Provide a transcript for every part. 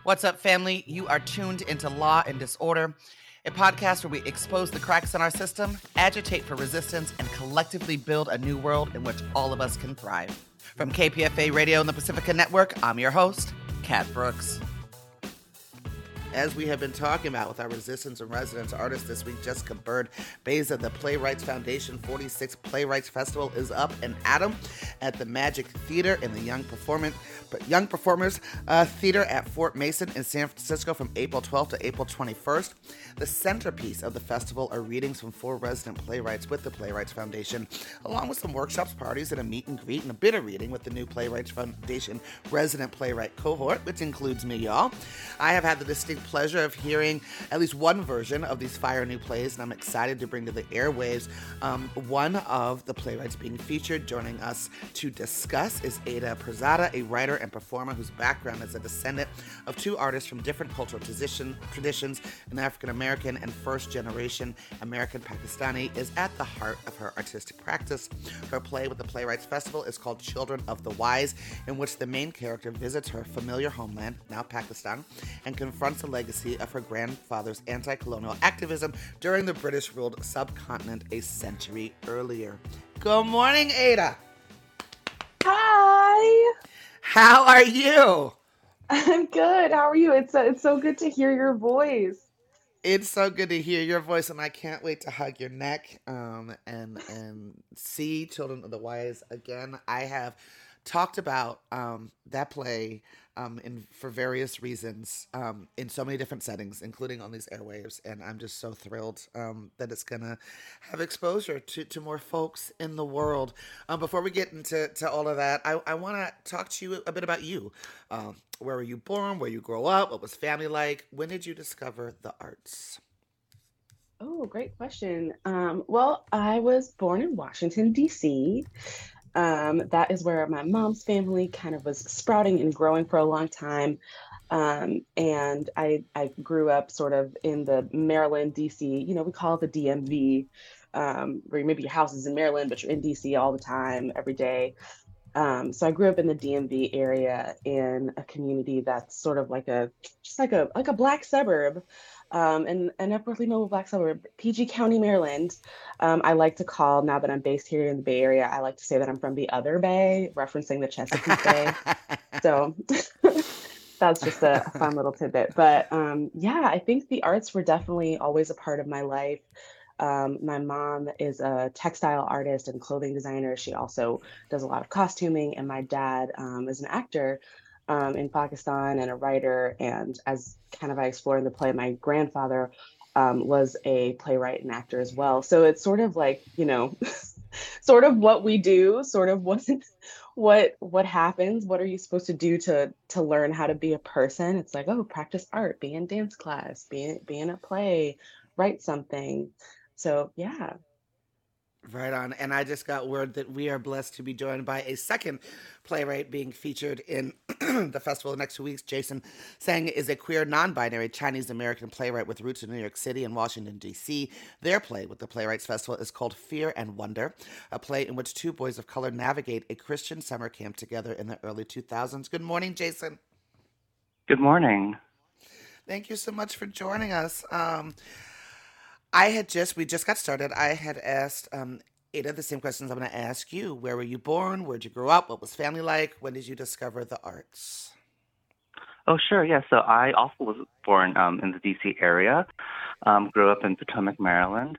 What's up, family? You are tuned into Law and Disorder, a podcast where we expose the cracks in our system, agitate for resistance, and collectively build a new world in which all of us can thrive. From KPFA Radio and the Pacifica Network, I'm your host, Kat Brooks. As we have been talking about with our Resistance and Residence artist this week, Jessica Bird, Beza, the Playwrights Foundation 46th Playwrights Festival is up and at 'em at the Magic Theater in the Young Performers Theater at Fort Mason in San Francisco from April 12th to April 21st. The centerpiece of the festival are readings from 4 resident playwrights with the Playwrights Foundation, along with some workshops, parties, and a meet and greet and a bit of reading with the new Playwrights Foundation resident playwright cohort, which includes me, y'all. I have had the distinct pleasure of hearing at least one version of these fire new plays, and I'm excited to bring to the airwaves one of the playwrights being featured. Joining us to discuss is Ada Pirzada, a writer and performer whose background is a descendant of 2 artists from different cultural traditions, an African-American and first-generation American-Pakistani, is at the heart of her artistic practice. Her play with the Playwrights Festival is called Children of the Wise, in which the main character visits her familiar homeland, now Pakistan, and confronts the legacy of her grandfather's anti-colonial activism during the British-ruled subcontinent a century earlier. Good morning, Ada. Hi. How are you? I'm good. How are you? It's so good to hear your voice. It's so good to hear your voice, and I can't wait to hug your neck and see Children of the Wise again. I have talked about that play for various reasons in so many different settings, including on these airwaves, and I'm just so thrilled that it's going to have exposure to more folks in the world. Before we get into all of that, I want to talk to you a bit about you. Where were you born? Where you grow up? What was family like? When did you discover the arts? Oh, great question. Well, I was born in Washington, D.C. That is where my mom's family kind of was sprouting and growing for a long time. And I grew up sort of in the Maryland, D.C., we call it the DMV, where maybe your house is in Maryland, but you're in D.C. all the time, every day. So I grew up in the DMV area in a community that's sort of like a black suburb, an upwardly mobile black suburb, PG County, Maryland. I like to call, now that I'm based here in the Bay Area, I like to say that I'm from the other Bay, referencing the Chesapeake Bay. So that's just a fun little tidbit. But yeah, I think the arts were definitely always a part of my life. My mom is a textile artist and clothing designer. She also does a lot of costuming, and my dad is an actor in Pakistan and a writer. And as kind of I explore in the play, my grandfather was a playwright and actor as well. So it's sort of like, sort of what we do, sort of what happens. What are you supposed to do to learn how to be a person? It's like, oh, practice art, be in dance class, be in a play, write something. So, yeah. Right on. And I just got word that we are blessed to be joined by a second playwright being featured in the festival the next 2 weeks. Jason Tsang is a queer, non-binary Chinese-American playwright with roots in New York City and Washington, D.C. Their play with the Playwrights Festival is called Fear and Wonder, a play in which 2 boys of color navigate a Christian summer camp together in the early 2000s. Good morning, Jason. Good morning. Thank you so much for joining us. We just got started. I had asked Ada the same questions I'm going to ask you. Where were you born? Where'd you grow up? What was family like? When did you discover the arts? Oh, sure. Yeah. So I also was born in the D.C. area, grew up in Potomac, Maryland.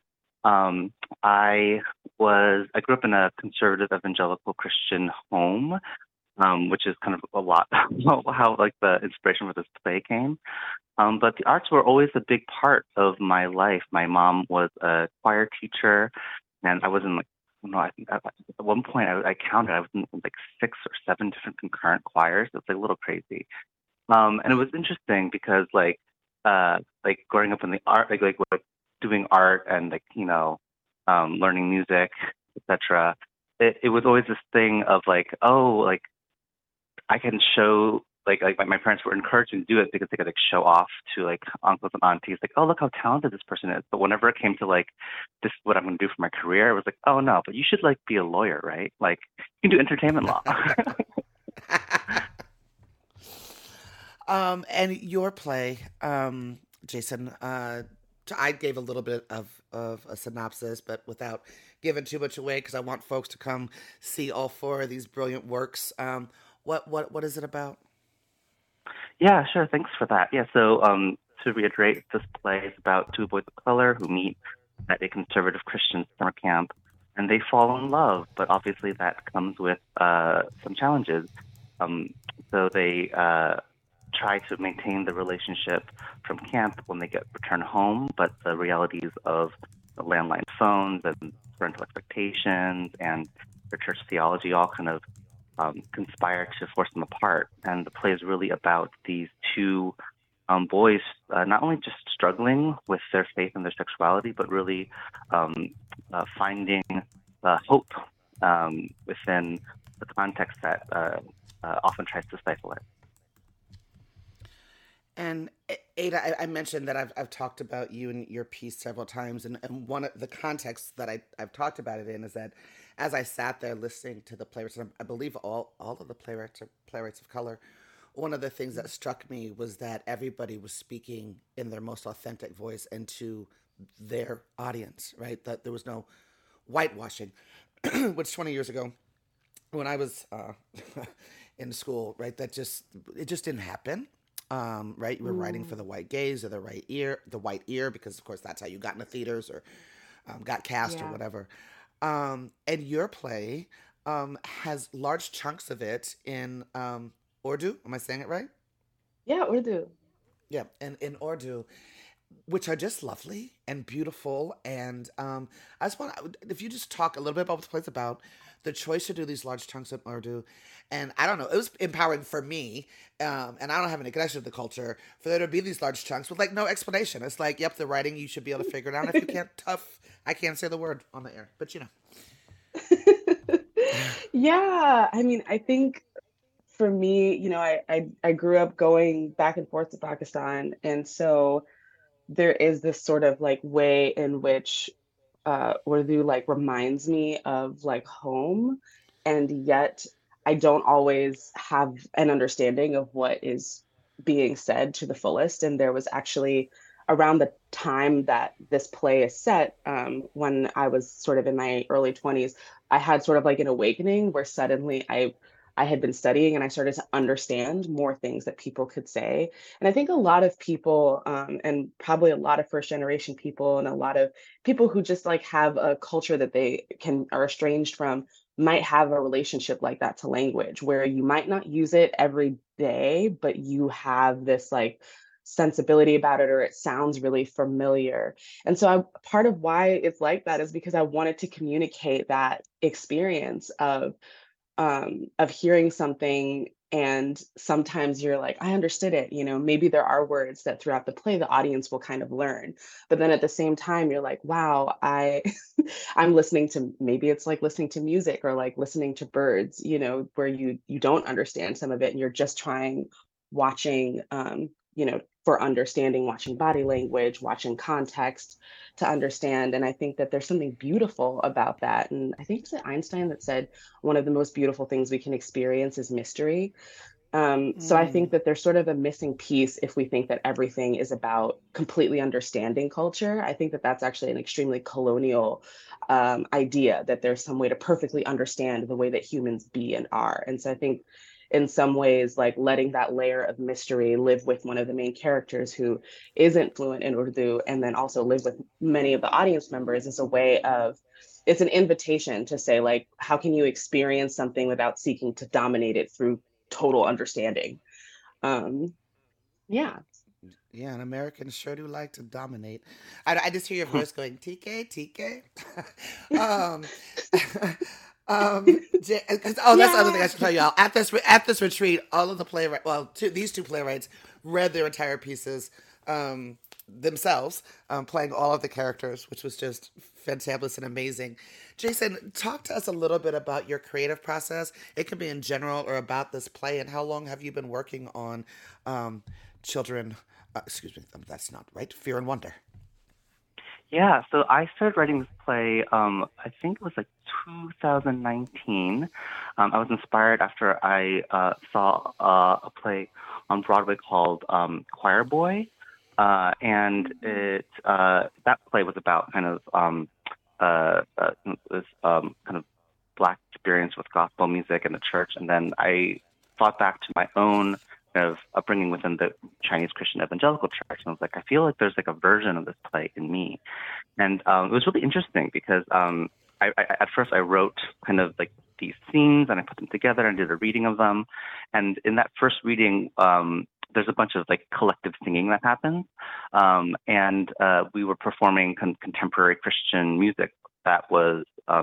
I grew up in a conservative evangelical Christian home, which is kind of a lot how like the inspiration for this play came. But the arts were always a big part of my life. My mom was a choir teacher, and I was in I think at one point I counted, I was in like 6 or 7 different concurrent choirs. It's like a little crazy. And it was interesting because like growing up in the art, like doing art and learning music, etc. It was always this thing of like, oh, like I can show. Like my parents were encouraging to do it because they could like show off to like uncles and aunties, like, oh, look how talented this person is. But whenever it came to like this, what I'm going to do for my career, it was like, oh no, but you should like be a lawyer, right? Like you can do entertainment law. And your play, Jason, I gave a little bit of a synopsis, but without giving too much away, because I want folks to come see all four of these brilliant works. What is it about? Yeah, sure. Thanks for that. Yeah, so to reiterate, this play is about two boys of color who meet at a conservative Christian summer camp, and they fall in love. But obviously, that comes with some challenges. Um, so they try to maintain the relationship from camp when they get returned home, but the realities of the landline phones and parental expectations and their church theology all kind of conspire to force them apart. And the play is really about these two boys not only just struggling with their faith and their sexuality, but really finding hope within the context that often tries to stifle it. And Ada, I mentioned that I've talked about you and your piece several times, and one of the contexts that I've talked about it in is that as I sat there listening to the playwrights, and I believe all of the playwrights are playwrights of color, one of the things that struck me was that everybody was speaking in their most authentic voice and to their audience, right? That there was no whitewashing, which 20 years ago when I was in school, right, it just didn't happen. Right, you were writing for the white gaze or the white ear, because of course that's how you got into theaters or got cast or whatever. And your play has large chunks of it in Urdu. Am I saying it right? Yeah, Urdu. Yeah, and in Urdu, which are just lovely and beautiful. And I just want, if you just talk a little bit about what the play's about, the choice to do these large chunks of Urdu, and I don't know, it was empowering for me, and I don't have any connection to the culture, for there to be these large chunks with like no explanation. It's like, yep, the writing, you should be able to figure it out. If you can't, tough. I can't say the word on the air, but you know. Yeah, I mean, I think for me, I grew up going back and forth to Pakistan, and so there is this sort of like way in which Urdu like reminds me of like home, and yet I don't always have an understanding of what is being said to the fullest. And there was actually around the time that this play is set, when I was sort of in my early 20s, I had sort of like an awakening where suddenly I had been studying and I started to understand more things that people could say. And I think a lot of people, and probably a lot of first generation people and a lot of people who just like have a culture that they can are estranged from, might have a relationship like that to language, where you might not use it every day, but you have this like sensibility about it, or it sounds really familiar. And so part of why it's like that is because I wanted to communicate that experience of hearing something, and sometimes you're like, I understood it. Maybe there are words that throughout the play the audience will kind of learn, but then at the same time you're like, wow, I'm listening to, maybe it's like listening to music or like listening to birds, where you don't understand some of it, and you're just trying, watching, for understanding, watching body language, watching context to understand. And I think that there's something beautiful about that. And I think it's Einstein that said one of the most beautiful things we can experience is mystery. So I think Mm. that there's sort of a missing piece if we think that everything is about completely understanding culture. I think that that's actually an extremely colonial idea, that there's some way to perfectly understand the way that humans be and are. And so I think in some ways, like letting that layer of mystery live with one of the main characters who isn't fluent in Urdu, and then also live with many of the audience members, is a way of, it's an invitation to say, like, how can you experience something without seeking to dominate it through total understanding? Um, yeah. Yeah, and Americans sure do like to dominate. I just hear your voice going, TK, TK. um, 'cause that's the other thing I Yeah. should tell y'all. At this retreat, all of the playwrights, well, these two playwrights read their entire pieces themselves, playing all of the characters, which was just fantabulous and amazing. Jason, talk to us a little bit about your creative process. It can be in general or about this play, and how long have you been working on um, children? Excuse me, that's not right. Fear and Wonder. Yeah, so I started writing this play, I think it was like 2019. I was inspired after I saw a play on Broadway called Choir Boy. And that play was about kind of this kind of Black experience with gospel music in the church. And then I thought back to my own kind of upbringing within the Chinese Christian Evangelical Church. And I was like, I feel like there's like a version of this play in me. And it was really interesting because at first I wrote kind of like these scenes and I put them together and did a reading of them. And in that first reading, there's a bunch of like collective singing that happens. And we were performing contemporary Christian music that was,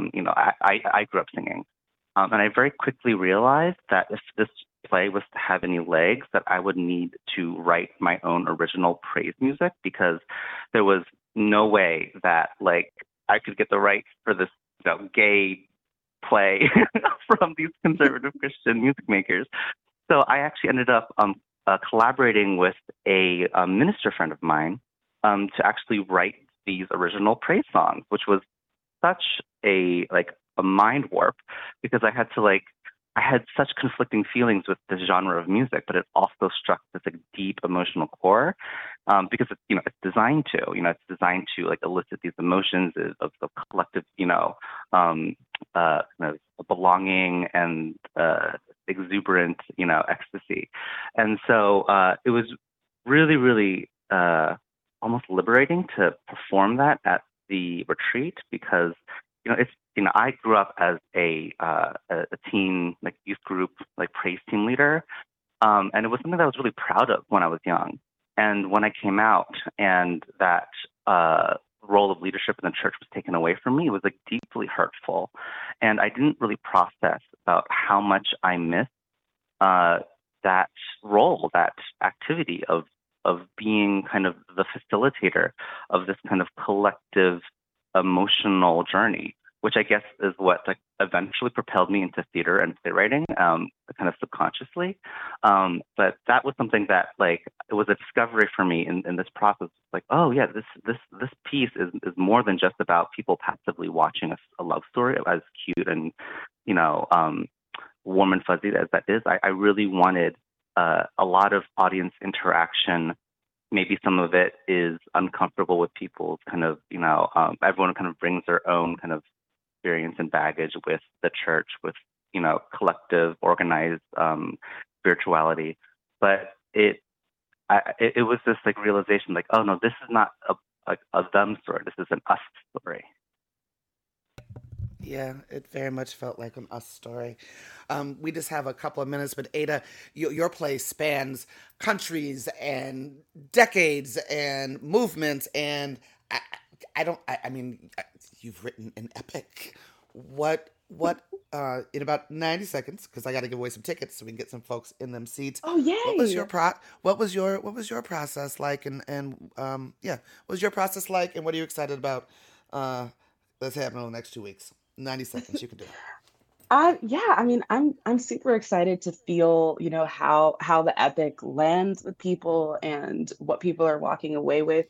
I grew up singing. And I very quickly realized that if this play was to have any legs, that I would need to write my own original praise music, because there was no way that like I could get the rights for this gay play from these conservative Christian music makers. So I actually ended up collaborating with a minister friend of mine to actually write these original praise songs, which was such a mind warp, because I had such conflicting feelings with this genre of music, but it also struck this like deep emotional core, because it's designed to like elicit these emotions of collective kind of belonging and exuberant ecstasy. And so it was really, really almost liberating to perform that at the retreat, because I grew up as a teen youth group praise team leader, and it was something that I was really proud of when I was young. And when I came out and that role of leadership in the church was taken away from me, it was deeply hurtful, and I didn't really process about how much I missed that role, that activity of being kind of the facilitator of this kind of collective emotional journey, which I guess is what eventually propelled me into theater and playwriting, kind of subconsciously. But that was something that it was a discovery for me in this process. Oh yeah, this piece is more than just about people passively watching a love story, as cute and warm and fuzzy as that is. I really wanted a lot of audience interaction. Maybe some of it is uncomfortable with people's kind of, everyone kind of brings their own kind of experience and baggage with the church, with, collective, organized spirituality. But it was this realization, oh no, this is not a them story. This is an us story. Yeah, it very much felt like an us story. We just have a couple of minutes, but Ada, your play spans countries and decades and movements, and I mean, you've written an epic. What in about 90 seconds, because I got to give away some tickets so we can get some folks in them seats. Oh yay! What was your process like, and what was your process like, and what are you excited about? That's happening over the next 2 weeks. 90 seconds, you can do it. Yeah, I mean, I'm super excited to feel, how the epic lands with people and what people are walking away with.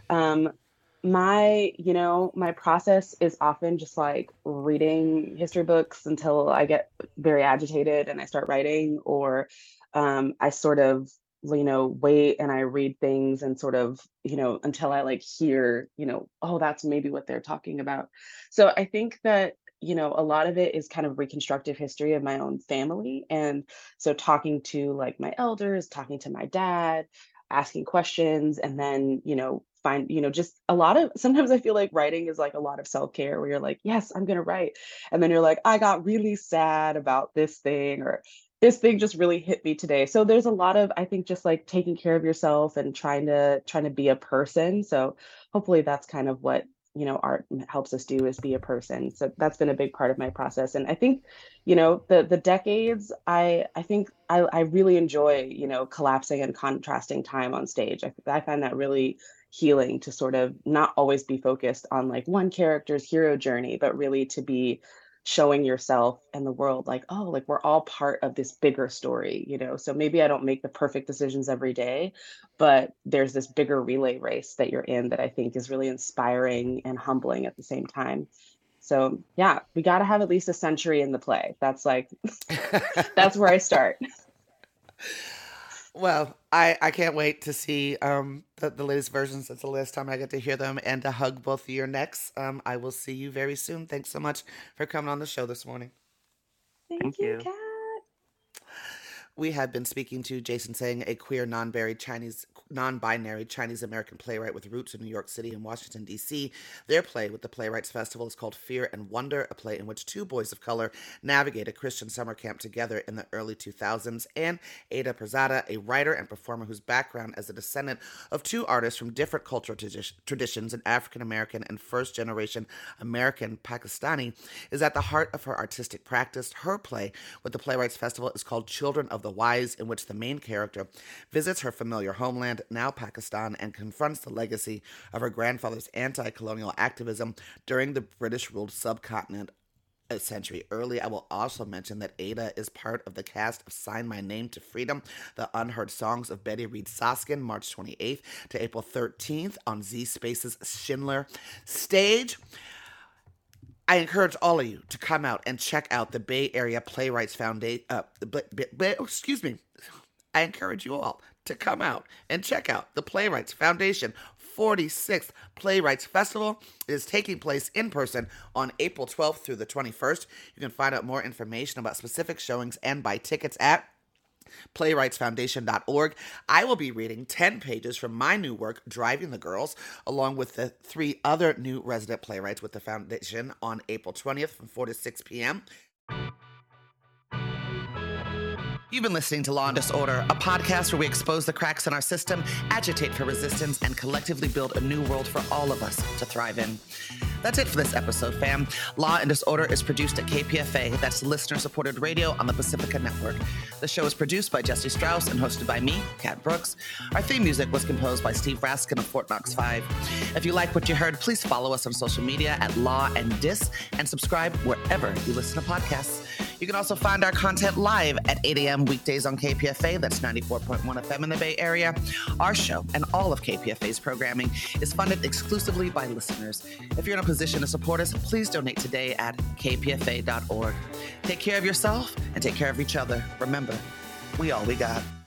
My process is often just reading history books until I get very agitated and I start writing, or I sort of wait and I read things and sort of, until I hear, oh, that's maybe what they're talking about. So I think that, a lot of it is kind of reconstructive history of my own family. And so talking to my elders, talking to my dad, asking questions, and then, find, just a lot of, sometimes I feel like writing is a lot of self-care, where you're like, yes, I'm going to write. And then you're like, I got really sad about this thing, or this thing just really hit me today. So there's a lot of, I think, just taking care of yourself and trying to be a person. So hopefully that's kind of what, art helps us do, is be a person. So that's been a big part of my process. And I think, the decades, I think I really enjoy, collapsing and contrasting time on stage. I find that really healing, to sort of not always be focused on one character's hero journey, but really to be showing yourself and the world we're all part of this bigger story. So maybe I don't make the perfect decisions every day, but there's this bigger relay race that you're in that I think is really inspiring and humbling at the same time. So yeah, we got to have at least a century in the play. That's that's where I start. Well, I can't wait to see the latest versions. It's the last time I get to hear them and to hug both of your necks. I will see you very soon. Thanks so much for coming on the show this morning. Thank you, Kat. We have been speaking to Jason Tseng, a queer, non-binary Chinese American playwright with roots in New York City and Washington, D.C. Their play with the Playwrights Festival is called Fear and Wonder, a play in which two boys of color navigate a Christian summer camp together in the early 2000s. And Ada Pirzada, a writer and performer whose background as a descendant of two artists from different cultural traditions, an African American and first-generation American Pakistani, is at the heart of her artistic practice. Her play with the Playwrights Festival is called Children of the Wise, in which the main character visits her familiar homeland, now Pakistan, and confronts the legacy of her grandfather's anti-colonial activism during the British-ruled subcontinent a century early. I will also mention that Ada is part of the cast of Sign My Name to Freedom, the unheard songs of Betty Reed Soskin, March 28th to April 13th on Z Space's Schindler stage. I encourage all of you to come out and check out the Bay Area Playwrights Foundation. I encourage you all to come out and check out the Playwrights Foundation 46th Playwrights Festival. It is taking place in person on April 12th through the 21st. You can find out more information about specific showings and buy tickets at playwrightsfoundation.org. I will be reading 10 pages from my new work, Driving the Girls, along with the 3 other new resident playwrights with the foundation on April 20th from 4 to 6 p.m. You've been listening to Law and Disorder, a podcast where we expose the cracks in our system, agitate for resistance, and collectively build a new world for all of us to thrive in. That's it for this episode, fam. Law and Disorder is produced at KPFA. That's listener-supported radio on the Pacifica Network. The show is produced by Jesse Strauss and hosted by me, Kat Brooks. Our theme music was composed by Steve Raskin of Fort Knox 5. If you like what you heard, please follow us on social media at Law and Dis and subscribe wherever you listen to podcasts. You can also find our content live at 8 a.m. weekdays on KPFA. That's 94.1 FM in the Bay Area. Our show and all of KPFA's programming is funded exclusively by listeners. If you're in a position to support us, please donate today at kpfa.org. Take care of yourself and take care of each other. Remember, we all we got.